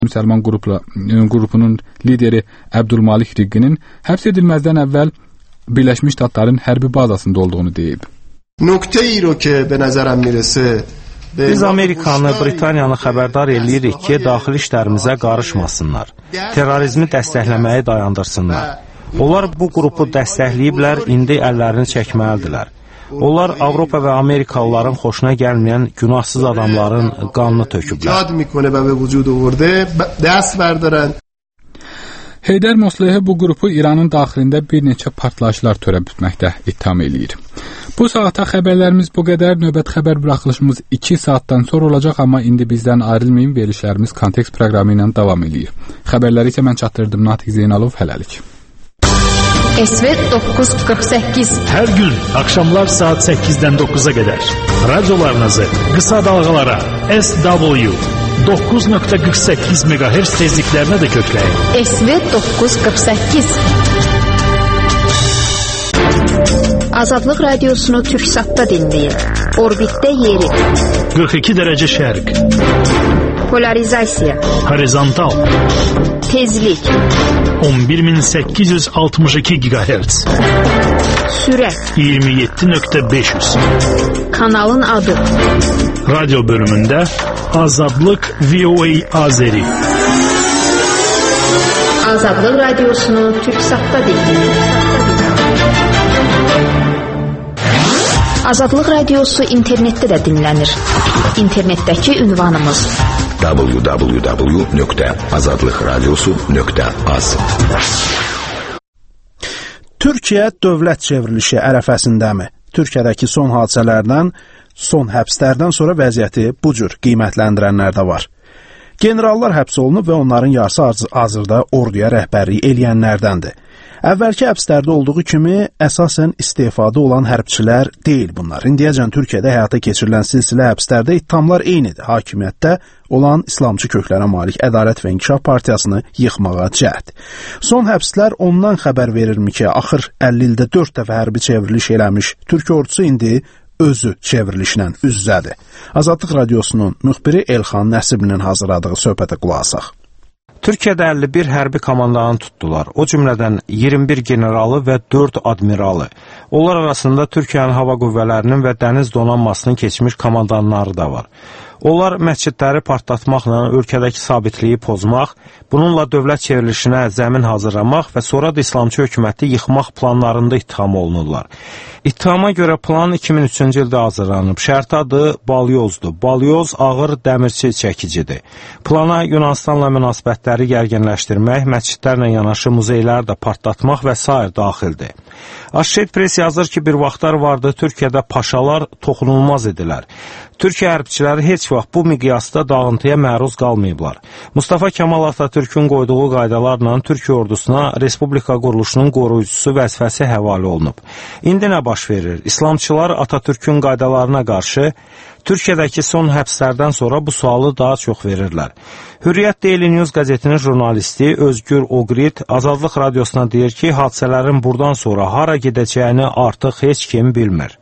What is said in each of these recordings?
Müsəlman qrupunun lideri Əbdülmalik Riqqinin həbs edilməzdən əvvəl Birləşmiş Ştatların hərbi bazasında olduğunu deyib. Biz Amerikanı, Britaniyanı xəbərdar eləyirik ki, daxili işlərimizə qarışmasınlar. Terrorizmi dəstəkləməyi dayandırsınlar. Onlar bu qrupu dəstəkləyiblər, indi əllərini çəkməlidirlər. Onlar Avropa və Amerikalıların xoşuna gəlməyən günahsız adamların qanını töküblər. Heydər Mosleh bu qrupu İranın daxilində bir neçə partlayışlar törətməkdə ittiham eləyir. Bu saata xəbərlərimiz bu qədər. Növbət xəbər buraxılışımız 2 saatdan sonra olacaq, amma indi bizdən ayrılmayın, verilişlərimiz Kontekst proqramı ilə davam edir. Xəbərləri isə mən çatdırdım, Natiq Zeynalov, hələlik. SV 948 Hər gün axşamlar saat 8-dən 9-a qədər radiolarınızı qısa dalğalara SW 9.48 MHz tezliklərinə də kökləyin. SV 948 Azadlıq radiosunu Türksatda dinləyin. Orbitdə yeri 42 dərəcə şərq, polarizasiya, horizontal, tezlik 11862 GHz, sürət 27.500. Kanalın adı Radio bölümündə Azadlıq VOA Azeri. Azadlıq radiosunu Türksatda dinləyin. Azadlıq radiosu internetdə də dinlənir. İnternetdəki ünvanımız www.azadlıqradiosu.az. Türkiyə dövlət çevrilişi ərəfəsindəmi? Türkiyədəki son hadisələrdən, son həbslərdən sonra vəziyyəti bu cür qiymətləndirənlər də var. Generallar həbs olunub və onların yarısı hazırda orduya rəhbərlik eləyənlərdəndir. Əvvəlki həbslərdə olduğu kimi əsasən istefadə olan hərbçilər deyil bunlar. İndiyəcən Türkiyədə həyata keçirilən silsilə həbslərdə ittihamlar eynidir. Hakimiyyətdə olan İslamçı köklərə malik Ədalət və İnkişaf Partiyasını yıxmağa cəhd. Son həbslər ondan xəbər verirmi ki, axır 50 ildə 4 dəfə hərbi çevriliş eləmiş Türkiyə ordusu indi özü çevrilişlə üz-üzədir. Azadlıq radiosunun müxbiri Elxan Nəsibinin hazırladığı söhbətə qulaq asaq. Türkiyədə 51 hərbi komandanı tutdular. O cümlədən 21 generalı və 4 admiralı. Onlar arasında Türkiyənin hava qüvvələrinin və dəniz donanmasının keçmiş komandanları da var. Onlar məscidləri partlatmaqla ölkədəki sabitliyi pozmaq, bununla dövlət çevrilişinə zəmin hazırlamaq və sonra da İslamçı hökuməti yıxmaq planlarında ittiham olunurlar. İttihama görə plan 2003-cü ildə hazırlanıb. Şərti adı balyozdur. Balyoz ağır dəmirçi çəkicidir. Plana Yunanistanla münasibətləri gərginləşdirmək, məscidlərlə yanaşı muzeyləri də partlatmaq və s. daxildir. Associated Press yazır ki, bir vaxtlar vardı, Türkiyədə paşalar toxunulmaz idilər. Türkiyə hərbçiləri heç vaxt bu miqyasda dağıntıya məruz qalmayıblar. Mustafa Kemal Atatürkün qoyduğu qaydalarla Türkiyə ordusuna Respublika quruluşunun qoruyucusu vəzifəsi həvalə olunub. İndi nə baş verir? İslamçılar Atatürkün qaydalarına qarşı Türkiyədəki son həbslərdən sonra bu sualı daha çox verirlər. Hürriyyət Daily News qəzetinin jurnalisti Özgür Oqrit Azadlıq radiosuna deyir ki, hadisələrin buradan sonra hara gedəcəyini artıq heç kim bilmir.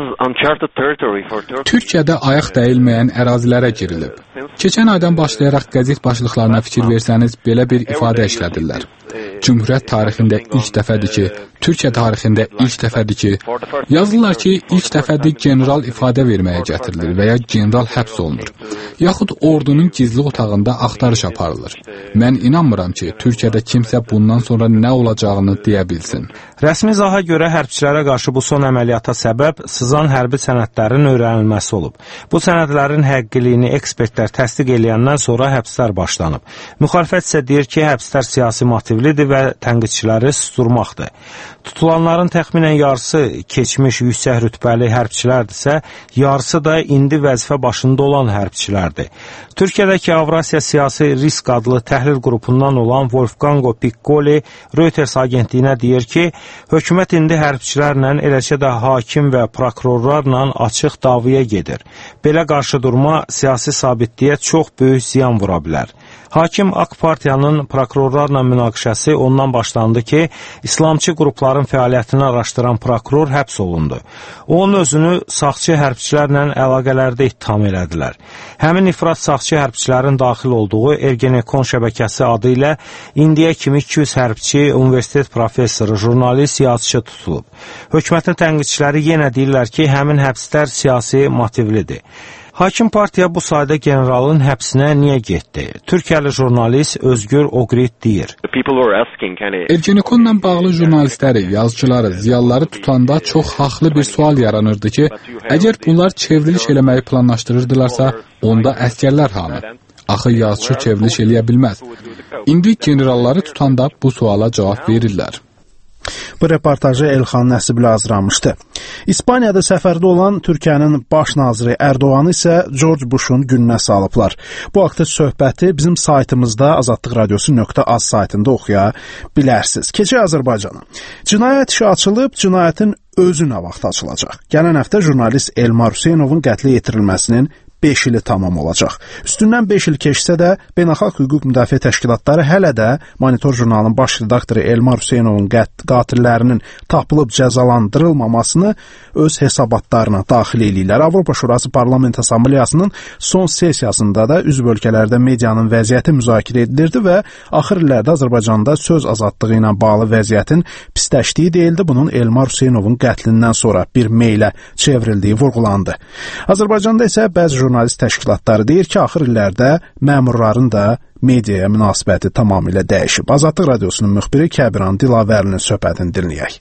Türkiyədə ayaq dəyilməyən ərazilərə girilib. Keçən aydan başlayaraq qəzet başlıqlarına fikir versəniz, belə bir ifadə işlədirlər. Cümhuriyyət tarixində ilk dəfədir ki, Türkiyə tarixində ilk dəfədir ki, yazırlar ki, ilk dəfədir general ifadə verməyə gətirilir və ya general həbs olunur. Yaxud ordunun gizli otağında axtarış aparılır. Mən inanmıram ki, Türkiyədə kimsə bundan sonra nə olacağını deyə bilsin. Rəsmi izaha görə hərbçilərə qarşı bu son əməliyyata səbəb sızan hərbi sənədlərin öyrənilməsi olub. Bu sənədlərin həqiqiliyini ekspertlər təsdiq eləyəndən sonra həbslər başlanıb. Müxalifət isə deyir ki, həbslər siyasi motivlidir və tənqidçiləri susturmaqdır. Tutulanların təxminən yarısı keçmiş yüksək rütbəli hərbçilərdirsə, yarısı da indi vəzifə başında olan hərbçilərdir. Türkiyədəki Avrasiya Siyasi Risk adlı təhlil qrupundan olan Wolfgango Piccoli Reuters agentliyinə deyir ki, hökumət indi hərbçilərlə, eləcə də hakim və prokurorlarla açıq davaya gedir. Belə qarşıdurma siyasi sabitliyə çox böyük ziyan vura bilər. Hakim AK Partiyanın prokurorlarla münaqişəsi ondan başlandı ki, İslamçı qrupların fəaliyyətini araşdıran prokuror həbs olundu. Onun özünü sağçı hərbçilərlə əlaqələrdə ittiham elədilər. Həmin ifrat sağçı hərbçilərin daxil olduğu Ergenekon şəbəkəsi adı ilə indiyə kimi 200 hərbçi, universitet professoru, jurnalist, yazıcı tutulub. Hökumətin tənqidçiləri yenə deyirlər ki, həmin həbslər siyasi motivlidir. Hakim partiya bu sayda generalın həbsinə niyə getdi? Türkiyəli jurnalist Özgür Oqrit deyir. Ergenekonla bağlı jurnalistləri, yazıcıları, ziyalıları tutanda çox haqlı bir sual yaranırdı ki, əgər bunlar çevriliş eləməyi planlaşdırırdılarsa, onda əsgərlər hanı? Axı yazıcı çevriliş eləyə bilməz. İndi generalları tutanda bu suala cavab verirlər. Bu reportajı Elxan Nəsibli hazırlamışdı. İspaniyada səfərdə olan Türkiyənin baş naziri Ərdoğanı isə George Bush'un gününə salıblar. Bu haqda söhbəti bizim saytımızda azadlıqradiosu.az saytında oxuya bilərsiniz. Keçək Azərbaycana. Cinayət işi açılıb, cinayətin özü nə vaxt açılacaq? Gələn həftə jurnalist Elmar Hüseynovun qətlə yetirilməsinin 5 ili tamam olacaq. Üstündən 5 il keçsə də, Beynəlxalq Hüquq Müdafiə Təşkilatları hələ də Monitor jurnalının baş redaktoru Elmar Hüseynovun qatillərinin tapılıb cəzalandırılmamasını öz hesabatlarına daxil edirlər. Avropa Şurası Parlament Assambleyasının son sessiyasında da üzv ölkələrdə medianın vəziyyəti müzakirə edilirdi və axır illərdə Azərbaycanda söz azadlığı ilə bağlı vəziyyətin pisləşdiyi deyildi. Bunun Elmar Hüseynovun qətlindən sonra bir meylə çevrildiyi vurğulandı. Azərbaycanda isə bəzi jurnalist təşkilatları deyir ki, axır illərdə məmurların da mediaya münasibəti tamamilə dəyişib. Azadlıq Radiosunun müxbiri Kəbiran Dilavərlinin söhbətini dinləyək.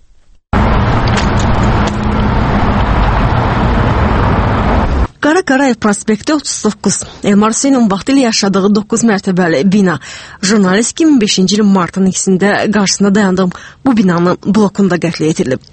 Qara Qarayev prospekti 39. Elmar Hüseynovun vaxtilə yaşadığı 9 mərtəbəli bina. Jurnalist 2005-ci ilin martın 2-sində qarşısında dayandığım bu binanın blokunda qətlə yetirilib.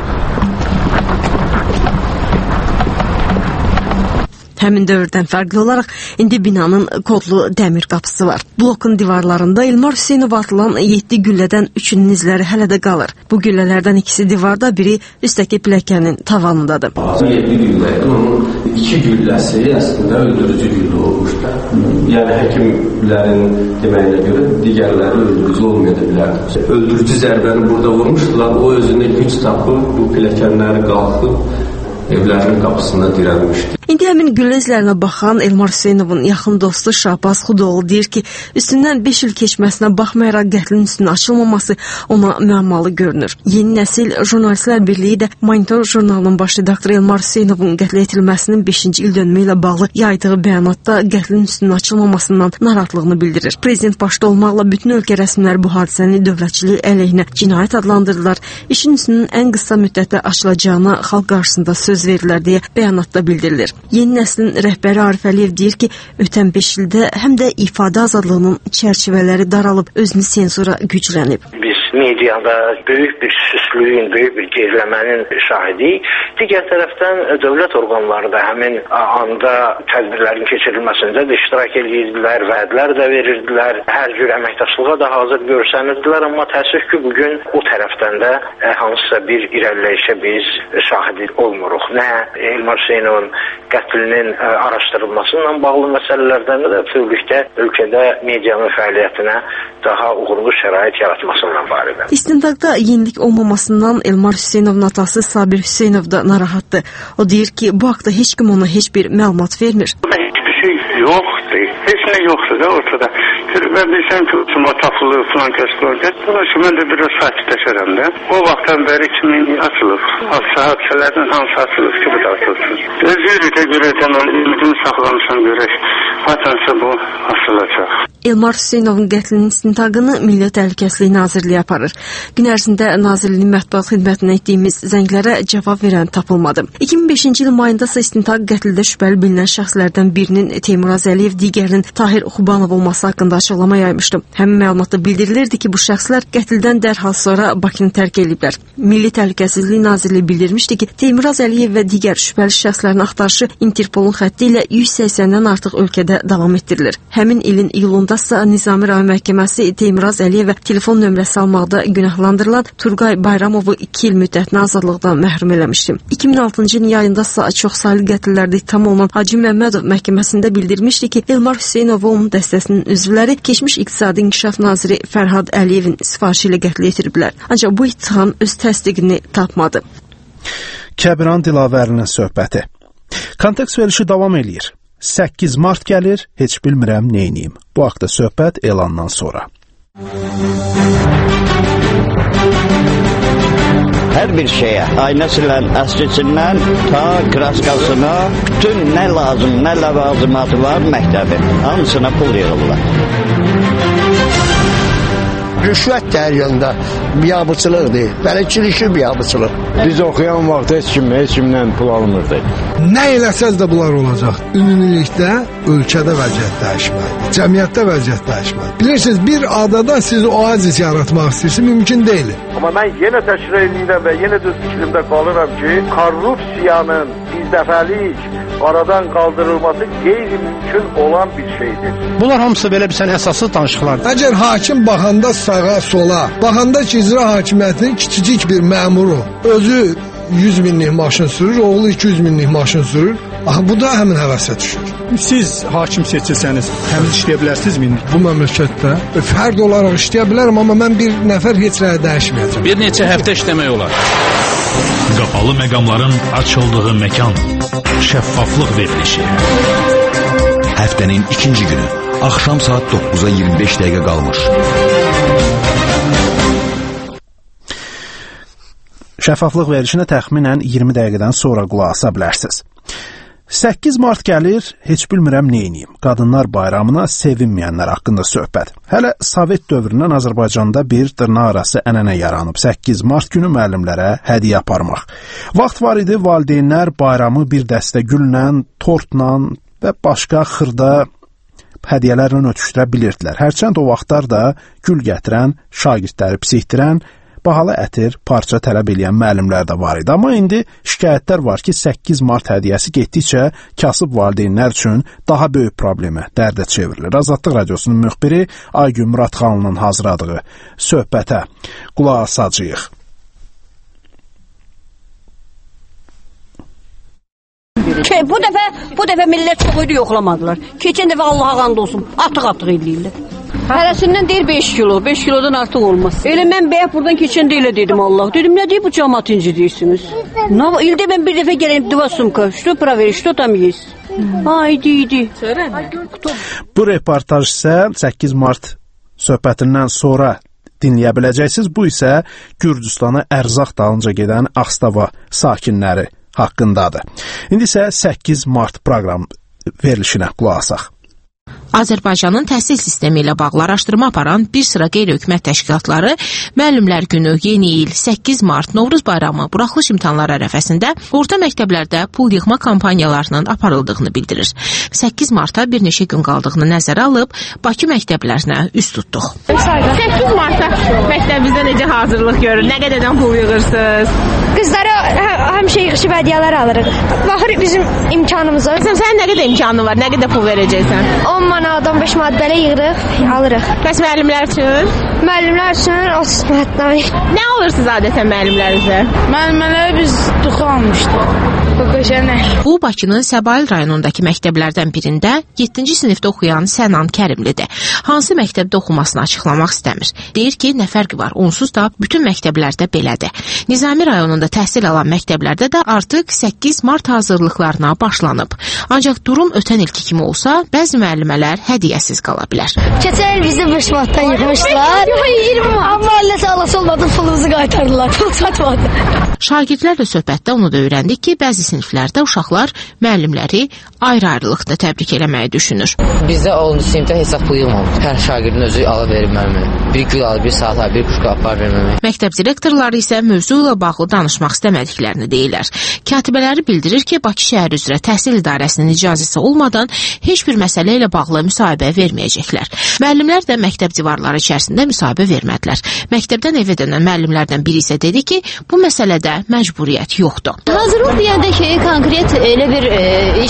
Həmin dövrdən fərqli olaraq indi binanın kodlu dəmir qapısı var. Blokun divarlarında Elmar Hüseynov atılan 7 güllədən 3-ünün izləri hələ də qalır. Bu güllələrdən ikisi divarda, biri üstəki pilləkənin tavanındadır. 7 güllədir. Onun 2 gülləsi əslində öldürücü güllə olmuşdur. Yəni həkimlərin deməyinə görə digərləri öldürücü olmaya da bilərdi. Öldürücü zərbəni burada vurmuşdular. O özünə güc tapıb bu pilləkənləri qalxıb evlərinin qapısında dirənmişdi. İndi həmin güllə izlərinə baxan Elmar Hüseynovun yaxın dostu Şahbaz Xudoğlu deyir ki, üstündən 5 il keçməsinə baxmayaraq qətlin üstünün açılmaması ona müəmmalı görünür. Yeni nəsil Jurnalistlər Birliyi də Monitor jurnalının baş redaktoru Elmar Hüseynovun qətlə yetirilməsinin 5-ci il dönümü ilə bağlı yaydığı bəyanatda qətlin üstünün açılmamasından narahatlığını bildirir. Prezident başda olmaqla bütün ölkə rəsmiləri bu hadisəni dövlətçilik əleyhinə cinayət adlandırdılar. İşin üstünün ən qısa müddətdə açılacağına xalq qarşısında söz verirlər deyə bəyanatda bildirilir. Yeni nəslin rəhbəri Arif Əliyev deyir ki, ötən 5 ildə həm də ifadə azadlığının çərçivələri daralıb, özünü sensura güclənib. Biz mediada böyük bir süslüyün, böyük bir geriləmənin şahidiyik. Digər tərəfdən dövlət orqanları da həmin anda tədbirlərin keçirilməsində də iştirak edirdilər, vədlər də verirdilər, hər cür əməkdaşlığa da hazır görsənirdilər, amma təəssüf ki, bugün o tərəfdən də hansısa bir irəliləyişə biz şahid olmuruq. Nə Elmar Hüseynovun qətlinin araşdırılmasıyla bağlı məsələlərdən də bütövlükdə ölkədə medianın fəaliyyətinə daha uğurlu şərait yaratmasından barədə. İstintaqda yenilik olmamasından Elmar Hüseynovun atası Sabir Hüseynov da narahatdır. O deyir ki, bu haqda heç kim ona heç bir məlumat vermir. Hiçbir şey yoxdur. Heç nə yoxdur da ortada. Ben bilsem ki uçuma tapılır falan kəsdilir. Dolayısıyla mən də biraz sakitləşərəm də. O vaxtdan bəri kimin açılıb. Hadisələrdən hansı açılıb ki, bu da açılsın. Özgürlükə görə ümidini saxlamışam görək. Hatansa bu açılacaq. Elmar Hüseynovun qətlinin istintaqını Milli Təhlükəsizlik Nazirliyi aparır. Gün ərzində Nazirliyin mətbuat xidmətinə etdiyimiz zənglərə cavab verən tapılmadı. 2005-ci il mayında isə istintaq qətldə şübhəli bilinən şəxslərdən birinin Teymur Əliyev, digərinin Tahir Xubanov olması haqqında açıqlama yaymışdı. Həmin məlumatda bildirilirdi ki, bu şəxslər qətldən dərhal sonra Bakını tərk ediblər. Milli Təhlükəsizlik Nazirliyi bildirmişdi ki, Teymur Əliyev və digər şübhəli şəxslərin axtarışı Interpolun xətti ilə 180-dən artıq ölkədə müddətində davam etdirilir. Həmin ilin iyulunda isə Nizami rayon məhkəməsi Teymuraz Əliyevə telefon nömrəsi almaqda günahlandırılan Turqay Bayramovu 2 il müddətinə azadlıqdan məhrum eləmişdi. 2006-cı ilin yayında isə çoxsaylı qətllərdə ittiham olunan Hacı Məmmədov məhkəməsində bildirmişdi ki, Elmar Hüseynovun dəstəsinin üzvləri keçmiş İqtisadi İnkişaf naziri Fərhad Əliyevin sifarişi ilə qətlə yetiriblər. Ancaq bu ittiham öz təsdiqini tapmadı. Kəbiran Dilavərinin söhbəti. Kontekst verilişi davam eləyir. 8 mart gəlir, heç bilmirəm neyniyim. Bu haqda söhbət elandan sonra. Hər bir şeyə, aynəsindən, əskiçindən, ta kraskasına, bütün nə lazım, nə ləvazimatı var məktəbin, hamısına pul yığırlar. Rüşvət dəryanında biabıçılıqdır, bələdçilikli biabıçılıq. Biz oxuyan vaxt heç kimdən pul almırdı. Nə eləsəz də bunlar olacaq. Ümumilikdə ölkədə vəziyyət dəyişməlidir, cəmiyyətdə vəziyyət dəyişməlidir. Bilirsiniz, bir adada siz oazis yaratmaq istəyirsiniz, mümkün deyil. Amma mən yenə təkrar edirəm və yenə də fikrimdə qalıram ki, korrupsiyanın birdəfəlik aradan qaldırılması qeyri-mümkün olan bir şeydir. Bunlar hamısı belə bir əsassız danışıqlardır. Əgər hakim baxanda sağa, sola, baxanda ki, icra hakimiyyətinin kiçicik bir məmuru, özü 100 minlik maşın sürür, oğlu 200 minlik maşın sürür, bu da həmin həvəsə düşür. Siz hakim seçilsəniz, təmiz işləyə bilərsinizmi? Bu məmləkətdə fərd olaraq işləyə bilərəm, amma mən bir nəfər heç nəyə dəyişməyəcəm. Bir neçə həftə işləmək olar. Qapalı məqamların açıldığı məkan, şəffaflıq verilişi. Həftənin ikinci günü, axşam saat 9-a 25 dəqiqə qalmış. Şəffaflıq verilişinə təxminən 20 dəqiqədən sonra qulaq asa bilərsiniz. 8 mart gəlir, heç bilmirəm neyniyim. Qadınlar bayramına sevinməyənlər haqqında söhbət. Hələ Sovet dövründən Azərbaycanda bir dırnaqarası ənənə yaranıb. 8 mart günü müəllimlərə hədiyyə aparmaq. Vaxt var idi, valideynlər bayramı bir dəstə güllə, tortla və başqa xırda hədiyyələrlə ötüşdürə bilirdilər. Hərçənd o vaxtlar da gül gətirən, şagirdləri psixdirən, bahalı ətir, parça tələb edən müəllimlər də var idi. Amma indi şikayətlər var ki, 8 mart hədiyyəsi getdikcə kasıb valideynlər üçün daha böyük problemə, dərdə çevrilir. Azadlıq Radiosunun müxbiri Aygün Muradxanlının hazırladığı söhbətə qulaq asacağıq. Bu dəfə millət çox idi, yoxlamadılar. Keçən dəfə Allaha and olsun, atıq eləyirlər. Hərəsindən deyir 5 kilo, 5 kilodan artıq olmaz. Elə mən bəyək buradan keçəndə elə dedim Allah. Dedim, nə deyib bu cəmaat incidirsiniz? İldə mən bir dəfə gələyim, 2 sumka, что проверить, что там есть? Idi. Bu reportaj isə 8 mart söhbətindən sonra dinləyə biləcəksiniz. Bu isə Gürcüstana ərzaq dalınca gedən Ağstava sakinləri haqqındadır. İndi isə 8 mart proqram verilişinə qulaq asaq. Azərbaycanın təhsil sistemi ilə bağlı araşdırma aparan bir sıra qeyri-hökumət təşkilatları Müəllimlər Günü, Yeni il, 8 mart, Novruz bayramı, buraxılış imtahanları ərəfəsində orta məktəblərdə pul yığma kampaniyalarının aparıldığını bildirir. 8 marta bir neçə gün qaldığını nəzərə alıb Bakı məktəblərinə üst tutduq. 8 marta məktəbimizdə necə hazırlıq görür? Nə qədərdən pul yığırsınız? Qızlara həmişə yığışıb hədiyələr alırıq. Baxır bizim imkanımıza. Sənin nə qədər imkanın var? Nə qədər pul verəcəksən? 10 manatdan 5 manat belə yığırıq, alırıq. Bəs müəllimlər üçün? Müəllimlər üçün 30 manatdan. Nə alırsınız adətən müəllimlərinizə? Müəllimlərə biz duxu almışdıq. Bu, Bakının Səbail rayonundakı məktəblərdən birində 7-ci sinifdə oxuyan Sənan Kərimlidir. Hansı məktəbdə oxumasını açıqlamaq istəmir. Deyir ki, nə fərqi var, onsuz da bütün məktəblərdə belədir. Nizami rayonunda təhsil alan məktəblərdə də artıq 8 mart hazırlıqlarına başlanıb. Ancaq durum ötən ilki kimi olsa, bəzi müəllimələr hədiyyəsiz qala bilər. Keçən il bizi 5 manatdan yığmışlar. 20 manat. Amma Allah sağlası olmadı, pulumuzu qaytardılar. Pul satmadı. Şagirdlərlə söhbətdə onu da öyrəndik ki, bəzi siniflərdə uşaqlar müəllimləri ayrı-ayrılıqda təbrik eləməyi düşünür. Bizdə 10-cu sinifdə hesab pul yığmamış. Hər şagirdin özü ala verir müəllimə. Bir gül alır, bir saat alır, bir kuşka apar verməmək. Məktəb direktorları isə mövzu ilə bağlı danışmaq istəmədiklərini deyirlər. Katibələri bildirir ki, Bakı şəhər üzrə təhsil idarəsinin icazəsi olmadan heç bir məsələ ilə bağlı müsahibə verməyəcəklər. Müəllimlər də məktəb divarları içərisində müsahibə vermədilər. Məktəbdən evə dönən müəllimlərdən biri isə dedi ki, bu məsələdə məcburiyyət yoxdur. Hazırlıq deyəndə ki, konkret elə bir iş getmir.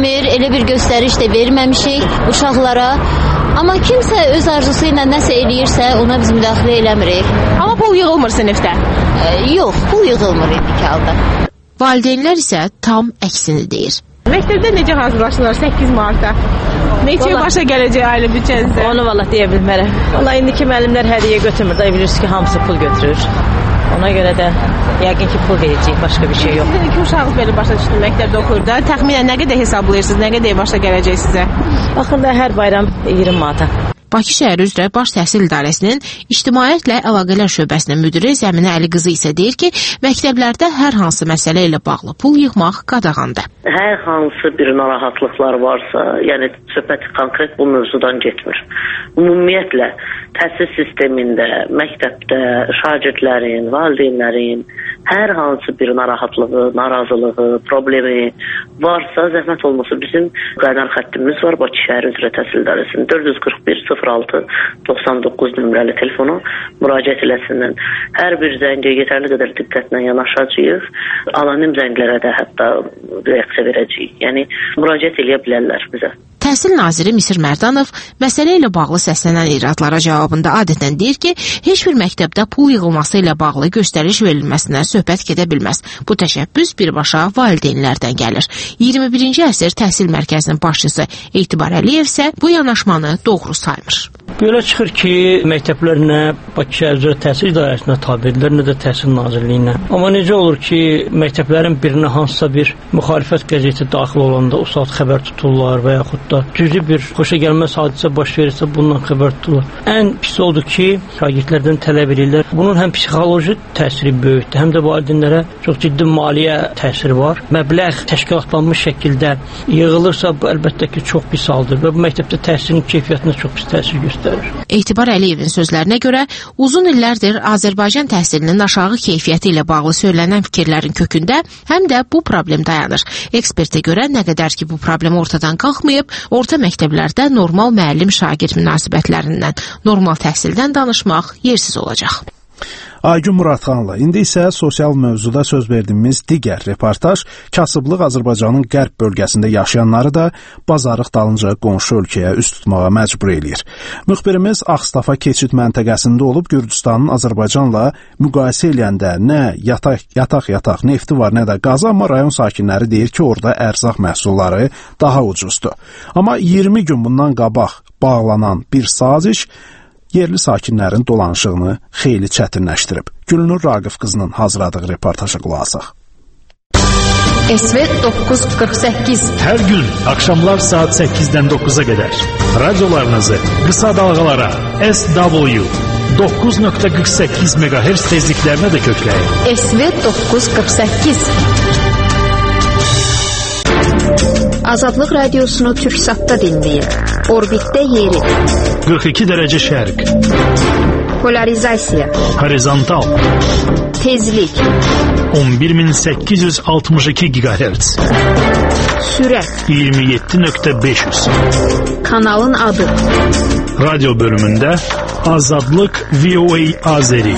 vermir, elə bir göstəriş də verməmişik uşaqlara. Amma kimsə öz arzusu ilə nəsə eləyirsə, ona biz müdaxilə eləmirik. Amma pul yığılmır sinifdə? Yox, pul yığılmır indiki halda. Valideynlər isə tam əksini deyir. Məktəbdə necə hazırlaşırlar 8 marta? Neçə başa gələcək ailə büdcənizdə? Onu valla deyə bilmərəm. Valla indiki müəllimlər hədiyyə götürmür. Da bilirsiniz ki, hamısı pul götürür. Ona görə də yəqin ki, pul verəcək, başqa bir şey yox. Sizin iki uşağınız belə başa düşdü, məktəbdə oxuyur da. Təxminən nə qədər hesablayırsınız, nə qədər başa gələcək sizə? Baxın da hər bayram 20 manata. Bakı şəhəri üzrə Baş Təhsil İdarəsinin İctimaiyyətlə Əlaqələr şöbəsinin müdiri Zəminə Əli qızı isə deyir ki, məktəblərdə hər hansı məsələ ilə bağlı pul yığmaq qadağandır. Hər hansı bir narahatlıqlar varsa, yəni söhbət konkret bu mövzudan getmir. Ümumiyyətlə təhsil sistemində, məktəbdə şagirdlərin, valideynlərin hər hansı bir narahatlığı, narazılığı, problemi varsa, zəhmət olmasa bizim qaynar xəttimiz var Bakı şəhəri üzrə Təhsil İdarəsinin 441 06 99 nömrəli telefonu müraciət eləsinlər. Hər bir zəngə yetərli qədər diqqətlə yanaşacağıq. Anonim zənglərə də hətta reaksiya verəcəyik. Yəni müraciət eləyə bilərlər bizə. Təhsil naziri Misir Mərdanov məsələ ilə bağlı səslənən iradlara cavabında adətən deyir ki, heç bir məktəbdə pul yığılması ilə bağlı göstəriş verilməsindən söhbət gedə bilməz. Bu təşəbbüs birbaşa valideynlərdən gəlir. 21-ci əsr təhsil mərkəzinin başçısı Etibar Əliyev isə bu yanaşmanı doğru saymır. Belə çıxır ki, məktəblər nə Bakı şəhər üzrə Təhsil İdarəsinə tabedirlər, nə də Təhsil Nazirliyinə. Amma necə olur ki, məktəblərin birinə hansısa bir müxalifət qəzeti daxil olanda o saat xəbər tuturlar və yaxud da cüzi bir xoşagəlməz hadisə baş verirsə bundan xəbər tutulur. Ən pis odur ki, şagirdlərdən tələb edirlər. Bunun həm psixoloji təsiri böyükdür, həm də valideynlərə çox ciddi maliyyə təsiri var. Məbləğ təşkilatlanmış şəkildə yığılırsa bu əlbəttə ki, çox pis haldır və bu məktəbdə təhsilin keyfiyyətinə çox pis təsir göstərir. Etibar Əliyevin sözlərinə görə uzun illərdir Azərbaycan təhsilinin aşağı keyfiyyəti ilə bağlı söylənən fikirlərin kökündə həm də bu problem dayanır. Ekspertə görə nə qədər ki bu problem ortadan qalxmayıb, orta məktəblərdə normal müəllim-şagird münasibətlərindən, normal təhsildən danışmaq yersiz olacaq. Aygün Muradxanlı. İndi isə sosial mövzuda söz verdiyimiz digər reportaj kasıblıq Azərbaycanın qərb bölgəsində yaşayanları da bazarlıq dalınca qonşu ölkəyə üst tutmağa məcbur eləyir. Müxbirimiz Ağstafa keçid məntəqəsində olub Gürcüstanın Azərbaycanla müqayisə eləyəndə nə yataq nefti var, nə də qazı, amma rayon sakinləri deyir ki, orada ərzaq məhsulları daha ucuzdur. Amma 20 gün bundan qabaq bağlanan bir saziş yerli sakinlərin dolanışığını xeyli çətinləşdirib. Gülnur Raqif qızının hazırladığı reportaja qulaq asaq. SV 948 Hər gün axşamlar saat 8-dən 9-a qədər radiolarınızı qısa dalğalara SW 9.48 MHz tezliklərinə də kökləyin. SV 948 Azadlıq radiosunu Türksatda dinləyin. Orbitdə yeri 42 dərəcə şərq. Polarizasiya. Horizontal. Tezlik 11862 GHz. Sürət 27.500. Kanalın adı. Radyo bölümündə Azadlıq VOA Azeri.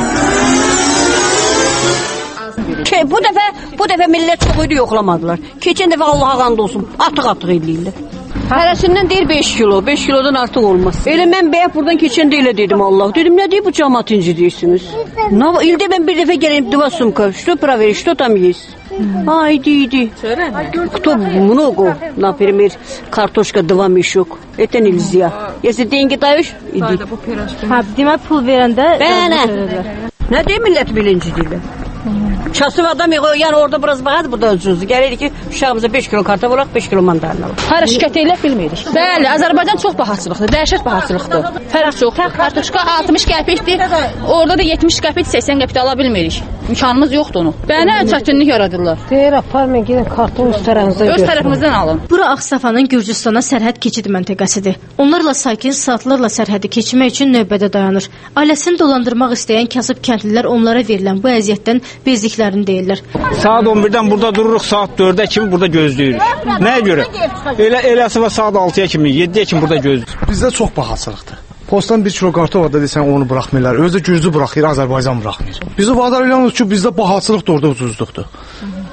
Bu dəfə millət çox idi yoxlamadılar. Keçən dəfə Allaha and olsun, atıq eləyirlər. Hərəsindən deyir 5 kilo, 5 kilodan artıq olmaz. Elə mən bəyək buradan keçəndə elə dedim Allah. Dedim, nə deyib bu cəmaat incidirsiniz? İldə mən bir dəfə gələyim 2 sumka, что проверить, что там есть? Иди. Кто много, например, картошка 2 мешок. Это нельзя. Если деньги даешь, иди. Demə pul verəndə Nə deyim millət bilinci deyirlər? Kasıb adam yəni orada biraz bahadır, bu da ucuzdur. Gəlirik ki, uşağımıza 5 kilo kartof olaq, 5 kilo mandalina olaq. Hara şikayət elə bilmirik. Bəli, Azərbaycan çox bahatçılıqdır, dəhşət bahatçılıqdır. Fərq çoxdur. Kartoşka 60 qəpikdir, orada da 70 qəpik, 80 qəpik ala bilmirik. İmkanımız yoxdur onu. Bənə çətinlik yaradırlar. Deyir, aparmayın, gedin karton öz tərəfinizdən götürün. Öz tərəfimizdən alın. Bura Ağstafanın Gürcüstana sərhəd keçid məntəqəsidir. Onlarla sakin saatlarla sərhədi keçmək üçün növbədə dayanır. Ailəsini dolandırmaq istəyən kasıb kəndlilər onlara verilən bu əziyyətdən bezdiklərini deyirlər. Saat 11-dən burada dururuq, saat 4-ə kimi burada gözləyirik. Nəyə görə? Eləsi var saat 6-ya kimi, 7-yə kimi burada gözləyirik. Bizdə çox bahaçılıqdır. Postan 1 kilo kartof da desən onu buraxmırlar. Özü də Gürcü buraxır, Azərbaycan buraxmır. Bizi bazar eləmirik ki, bizdə bahaçılıq da orada ucuzluqdur.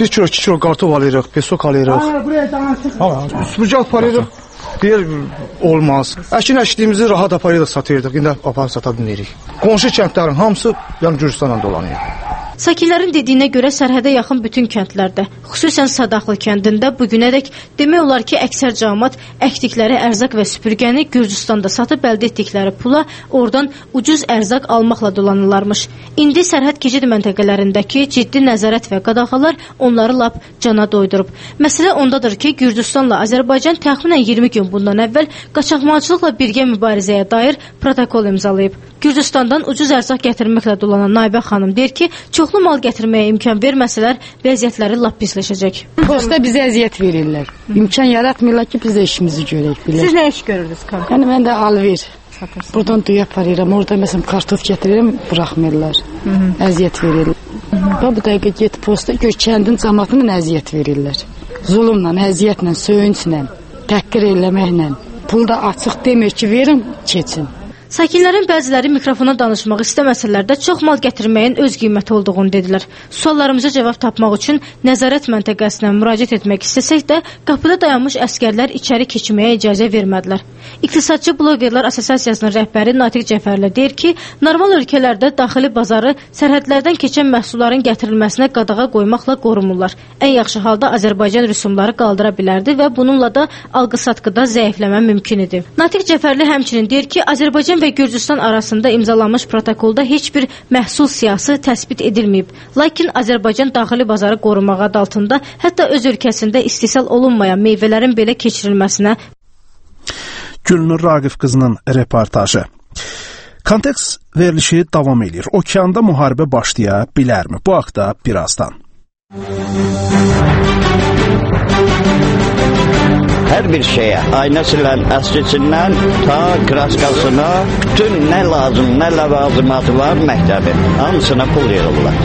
1 kilo, 2 kilo kartof alırıq, pesok alırıq. Süpürgə aparırıq. Deyir, olmaz. Əkin-əşdiyimizi rahat aparırıq, satırdıq. İndi aparıb sata bilmirik. Qonşu kəndlərin hamısı Gürcüstanla dolanıyor. Sakinlərin dediyinə görə sərhədə yaxın bütün kəndlərdə, xüsusən Sadaxlı kəndində bugünədək demək olar ki, əksər cəmaət əkdikləri ərzaq və süpürgəni Gürcüstanda satıb əldə etdikləri pula oradan ucuz ərzaq almaqla dolanırlarmış. İndi sərhəd keçid məntəqələrindəki ciddi nəzarət və qadağalar onları lap cana doydurub. Məsələ ondadır ki, Gürcüstanla Azərbaycan təxminən 20 gün bundan əvvəl qaçaqmalçılıqla birgə mübarizəyə dair protokol imzalayıb. Gürcüstandan ucuz ərzaq gətirməklə dolanan Naibə xanım deyir ki, çoxlu mal gətirməyə imkan verməsələr, vəziyyətləri lap pisləşəcək. Posta bizə əziyyət verirlər. İmkan yaratmırlar ki, biz də işimizi görək. Siz nə iş görürdünüz? Yəni, mən də alver. Buradan düyə aparıram, orada məsələn kartof gətirirəm, buraxmırlar. Əziyyət verirlər. Bu dəqiqə get posta, gör kəndin cəmaatına əziyyət verirlər. Zulumla, əziyyətlə, söyünclə, təhqir eləməklə. Pulda açıq demir ki, verin, keçin. Sakinlərin bəziləri mikrofona danışmaq istəməsələr də çox mal gətirməyin öz qiyməti olduğunu dedilər. Suallarımıza cavab tapmaq üçün nəzarət məntəqəsinə müraciət etmək istəsək də qapıda dayanmış əskərlər içəri keçməyə icazə vermədilər. İqtisadçı Blogerlər Assosiasiyasının rəhbəri Natiq Cəfərli deyir ki, normal ölkələrdə daxili bazarı sərhədlərdən keçən məhsulların gətirilməsinə qadağa qoymaqla qorumurlar. Ən yaxşı halda Azərbaycan rüsumları qaldıra bilərdi və bununla da alqı-satqıda zəifləmə mümkün idi. Natiq Cəfərli həmçinin deyir ki, Azərbaycan və Gürcüstan arasında imzalanmış protokolda heç bir məhsul siyasi təsbit edilməyib. Lakin Azərbaycan daxili bazarı qorumaq adı altında hətta öz ölkəsində istehsal olunmayan meyvələrin belə keçirilməsinə. Gülnur Raqif qızının reportajı. Kontekst verilişi davam edir. Okeanda müharibə başlaya bilərmi? Bu haqda birazdan. Hər bir şeyə, aynə silən əskisindən ta kraskasına, bütün nə lazım, nə ləvazimatı var məktəbin, hamısına pul yığırlar.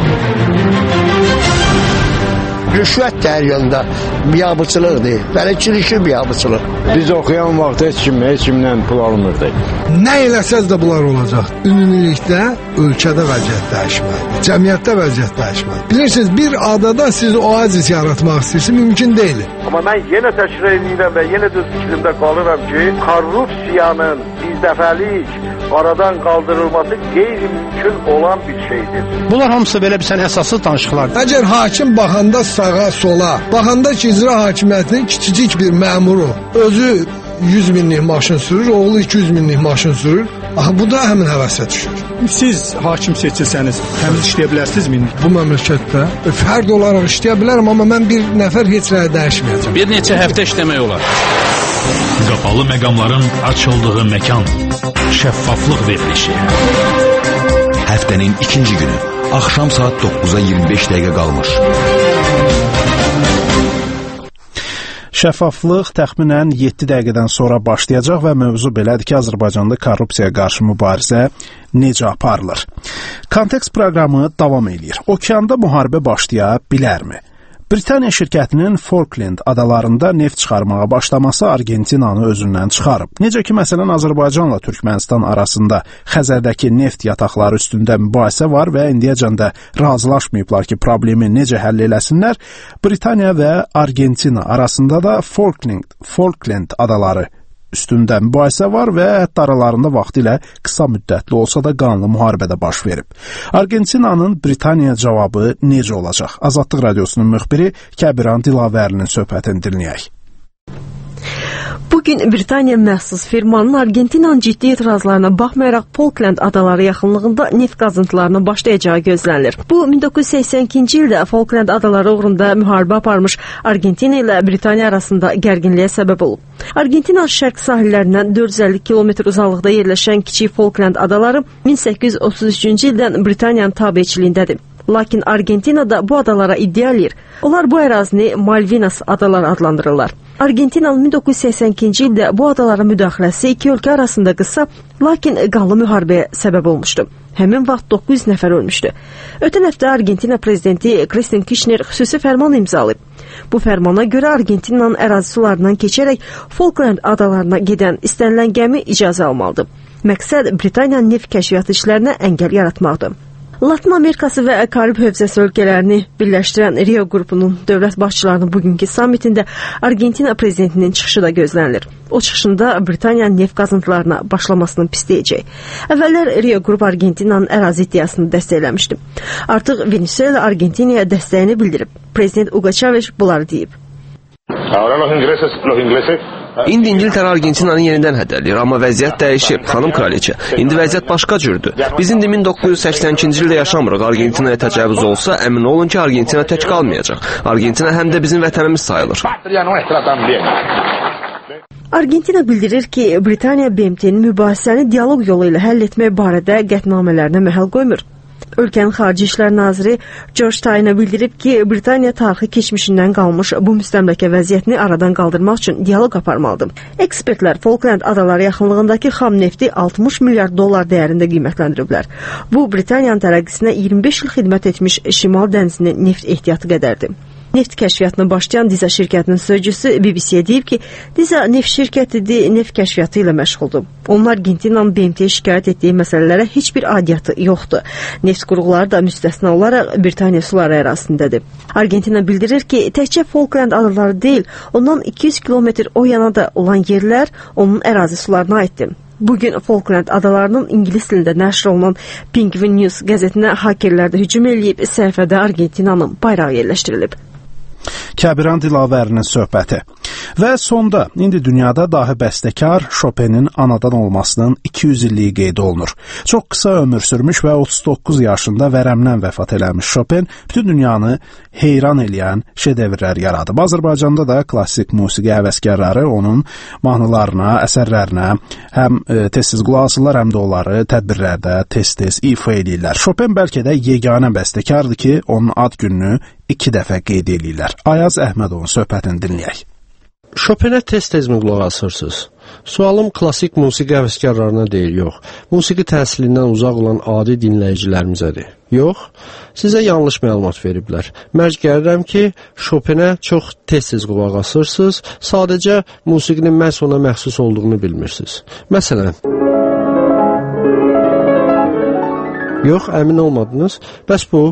Rüşvət də hər yanda biabıçılıqdır, bələdçilikli biabıçılıq. Biz oxuyan vaxt heç kimdən pul almırdı. Nə eləsəz də bunlar olacaq. Ümumilikdə ölkədə vəziyyət dəyişməlidir, cəmiyyətdə vəziyyət dəyişməlidir. Bilirsiniz, bir adada siz oazis yaratmaq istəyirsiniz, mümkün deyil. Amma mən yenə təkrar edirəm və yenə də fikrimdə qalıram ki, korrupsiyanın birdəfəlik aradan qaldırılması qeyri-mümkün olan bir şeydir. Bunlar hamısı belə bir sən əsassız danışıqlardır. Əgər hakim baxanda sağa, sola, baxanda ki, icra hakimiyyətinin kiçicik bir məmuru özü 100 minlik maşın sürür, oğlu 200 minlik maşın sürür, bu da həmin həvəsə düşür. Siz hakim seçilsəniz, təmiz işləyə bilərsinizmi? Bu məmləkətdə fərd olaraq işləyə bilərəm, amma mən bir nəfər heç nəyə dəyişməyəcəm. Bir neçə həftə işləmək olar. Qapalı məqamların açıldığı məkan. Şəffaflıq verilişi. Həftənin ikinci günü, axşam saat 9-a 25 dəqiqə qalmış. Şəffaflıq təxminən 7 dəqiqədən sonra başlayacaq və mövzu belədir ki, Azərbaycanda korrupsiyaya qarşı mübarizə necə aparılır? Kontekst proqramı davam edir. Okeanda müharibə başlaya bilərmi? Britaniya şirkətinin Falkland adalarında neft çıxarmağa başlaması Argentinanı özündən çıxarıb. Necə ki, məsələn, Azərbaycanla Türkmənistan arasında Xəzərdəki neft yataqları üstündə mübahisə var və indiyəcən də razılaşmayıblar ki, problemi necə həll eləsinlər. Britaniya və Argentina arasında da Falkland adaları üstündə mübahisə var və hətta aralarında vaxtilə qısa müddətli olsa da qanlı müharibə də baş verib. Argentinanın Britaniya cavabı necə olacaq? Azadlıq Radiosunun müxbiri Kəbiran Dilavərlinin söhbətini dinləyək. Bugün Britaniya məxsus firmanın Argentinanın ciddi etirazlarına baxmayaraq Falkland adaları yaxınlığında neft qazıntılarına başlayacağı gözlənilir. Bu 1982-ci ildə Falkland adaları uğrunda müharibə aparmış Argentina ilə Britaniya arasında gərginliyə səbəb olub. Argentina şərq sahillərindən 450 kilometr uzaqlıqda yerləşən kiçik Falkland adaları 1833-cü ildən Britaniyanın tabeçiliyindədir. Lakin Argentina da bu adalara iddia edir. Onlar bu ərazini Malvinas adaları adlandırırlar. Argentinanın 1982-ci ildə bu adalara müdaxiləsi iki ölkə arasında qısa, lakin qanlı müharibəyə səbəb olmuşdu. Həmin vaxt 900 nəfər ölmüşdü. Ötən həftə Argentina prezidenti Cristina Kirchner xüsusi fərman imzalayıb. Bu fərmana görə Argentinanın ərazi sularından keçərək Falkland adalarına gedən istənilən gəmi icazə almalıdır. Məqsəd Britaniyanın neft kəşfiyyatı işlərinə əngəl yaratmaqdır. Latin Amerikası və Karib hövzəsi ölkələrini birləşdirən Rio qrupunun dövlət başçılarının bugünkü sammitində Argentina prezidentinin çıxışı da gözlənilir. O çıxışında Britaniyanın neft qazıntılarına başlamasını pisləyəcək. Əvvəllər Rio qrup Argentinanın ərazi iddiasını dəstəkləmişdi. Artıq Venezuela Argentinaya dəstəyini bildirib. Prezident Hugo Chavez bunları deyib. İndi İngiltərə Argentinanı yenidən hədələyir, amma vəziyyət dəyişib, xanım kraliçə. İndi vəziyyət başqa cürdür. Biz indi 1982-ci ildə yaşamırıq. Argentinaya təcavüz olsa, əmin olun ki, Argentina tək qalmayacaq. Argentina həm də bizim vətənimiz sayılır. Argentina bildirir ki, Britaniya BMT-nin mübahisəni dialoq yolu ilə həll etmək barədə qətnamələrinə məhəl qoymur. Ölkənin Xarici İşlər Naziri George Tyne bildirib ki, Britaniya tarixi keçmişindən qalmış bu müstəmləkə vəziyyətini aradan qaldırmaq üçün dialoq aparmalıdır. Ekspertlər Falkland adaları yaxınlığındakı xam nefti 60 milyard dollar dəyərində qiymətləndiriblər. Bu, Britaniyanın tərəqqisinə 25 il xidmət etmiş Şimal dənizinin neft ehtiyatı qədərdir. Neft kəşfiyyatına başlayan Diza şirkətinin sözcüsü BBC-yə deyib ki, Diza neft şirkətidir, neft kəşfiyyatı ilə məşğuldur. Onlar Argentinanın BMT-yə şikayət etdiyi məsələlərə heç bir adiyyatı yoxdur. Neft qurğuları da müstəsna olaraq Britaniya suları ərazisindədir. Argentina bildirir ki, təkcə Falkland adaları deyil, ondan 200 kilometr o yana da olan yerlər onun ərazi sularına aiddir. Bugün Falkland adalarının ingilis dilində nəşr olunan Penguin News qəzetinə hakerlər də hücum eləyib, səhifədə Argentinanın bayrağı yerləşdirilib. Kəbiran Dilavərinin söhbəti. Və sonda, indi dünyada dahi bəstəkar Chopin'in anadan olmasının 200 illiyi qeyd olunur. Çox qısa ömür sürmüş və 39 yaşında vərəmdən vəfat eləmiş Chopin bütün dünyanı heyran eləyən şedevrlər yaradıb. Azərbaycanda da klassik musiqi həvəskarları onun mahnılarına, əsərlərinə həm tez-tez qulaq asırlar, həm də onları tədbirlərdə tez-tez ifa eləyirlər. Chopin bəlkə də yeganə bəstəkardır ki, onun ad gününü 2 dəfə qeyd eləyirlər. Ayaz Əhmədovun söhbətini dinləyək. Chopinə tez-tez mi qulaq asırsınız? Sualım klassik musiqi həvəskarlarına deyil, yox. Musiqi təhsilindən uzaq olan adi dinləyicilərimizədir. Yox, sizə yanlış məlumat veriblər. Mərc gəlirəm ki, Chopinə çox tez-tez qulaq asırsınız, sadəcə musiqinin məhz ona məxsus olduğunu bilmirsiniz. Məsələn, yox, əmin olmadınız, bəs bu?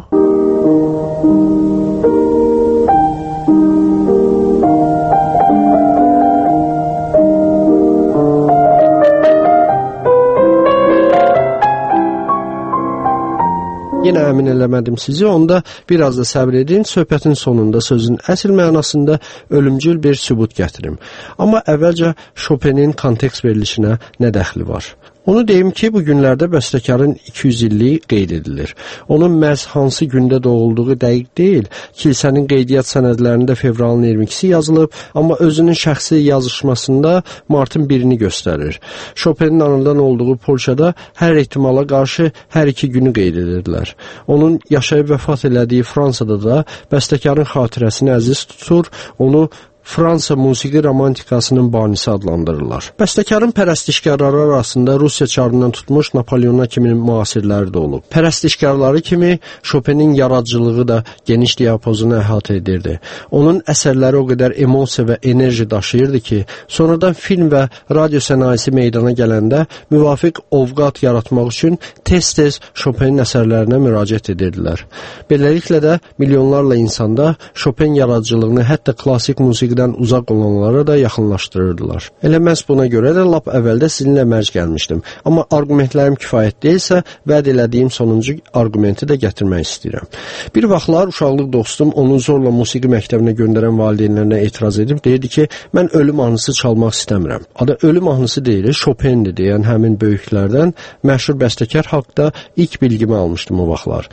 Yenə əmin eləmədim sizi, onda biraz da səbr edin, söhbətin sonunda sözün əsl mənasında ölümcül bir sübut gətirim. Amma əvvəlcə Chopin'in kontekst verilişinə nə dəxli var? Onu deyim ki, bu günlərdə bəstəkarın 200 illiyi qeyd edilir. Onun məhz hansı gündə doğulduğu dəqiq deyil. Kilsənin qeydiyyat sənədlərində fevralın 22-si yazılıb, amma özünün şəxsi yazışmasında martın 1-ni göstərir. Chopin'in anadan olduğu Polşada hər ehtimala qarşı hər 2 günü qeyd edirlər. Onun yaşayıb vəfat elədiyi Fransada da bəstəkarın xatirəsini əziz tutur, onu Fransa musiqi romantikasının banisi adlandırırlar. Bəstəkarın pərəstişkarları arasında Rusiya çarından tutmuş Napoleona kimi müasirləri də olub. Pərəstişkarları kimi Chopin'in yaradıcılığı da geniş diapazonu əhatə edirdi. Onun əsərləri o qədər emosiya və enerji daşıyırdı ki, sonradan film və radio sənayesi meydana gələndə müvafiq ovqat yaratmaq üçün tez-tez Chopin'in əsərlərinə müraciət edirdilər. Beləliklə də milyonlarla insanda Chopin yaradıcılığını hətta klassik musiqi uzaq olanlara da yaxınlaşdırırdılar. Elə məhz buna görə də lap əvvəldə sizinlə mərc gəlmişdim. Amma argumentlərim kifayət deyilsə, vəd elədiyim sonuncu argumenti də gətirmək istəyirəm. Bir vaxtlar uşaqlıq dostum onu zorla musiqi məktəbinə göndərən valideynlərinə etiraz edib, deyirdi ki, mən ölüm mahnısı çalmaq istəmirəm. Adı ölüm mahnısı deyil, Chopin'dir deyən həmin böyüklərdən məşhur bəstəkar haqda ilk bilgimi almışdım o vaxtlar.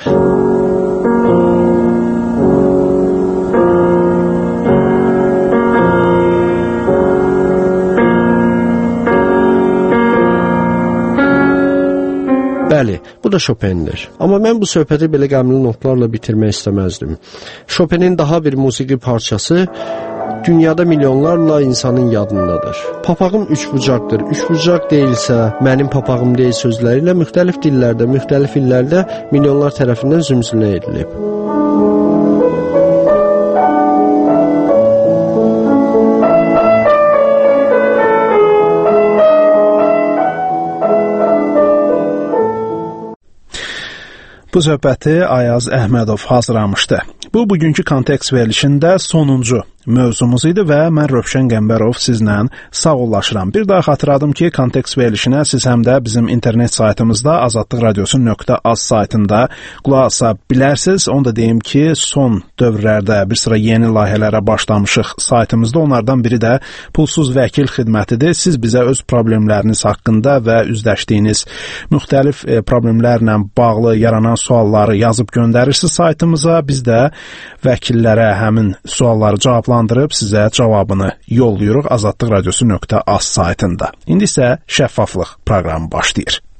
Bəli, bu da Chopin'dir. Amma mən bu söhbəti belə qəmli notlarla bitirmək istəməzdim. Chopin'in daha bir musiqi parçası dünyada milyonlarla insanın yadındadır. Papağım üçbucaqdır. Üçbucaq deyilsə, mənim papağım deyil sözləri ilə müxtəlif dillərdə, müxtəlif illərdə milyonlar tərəfindən zümzümə edilib. Bu söhbəti Ayaz Əhmədov hazırlamışdı. Bu, bugünkü kontekst verilişində sonuncu mövzumuz idi və mən Rövşən Qəmbərov sizlə sağollaşıram. Bir daha xatırladım ki, kontekst verilişinə siz həm də bizim internet saytımızda azadlıqradiosu.az saytında qulaq asa bilərsiniz. Onu da deyim ki, son dövrlərdə bir sıra yeni layihələrə başlamışıq saytımızda. Onlardan biri də pulsuz vəkil xidmətidir. Siz bizə öz problemləriniz haqqında və üzləşdiyiniz müxtəlif problemlərlə bağlı yaranan sualları yazıb göndərirsiniz saytımıza. Biz də vəkillərə həmin sualları cavablandırıb sizə cavabını yollayırıq azadlıqradiosu.az saytında. İndi isə şəffaflıq proqramı başlayır.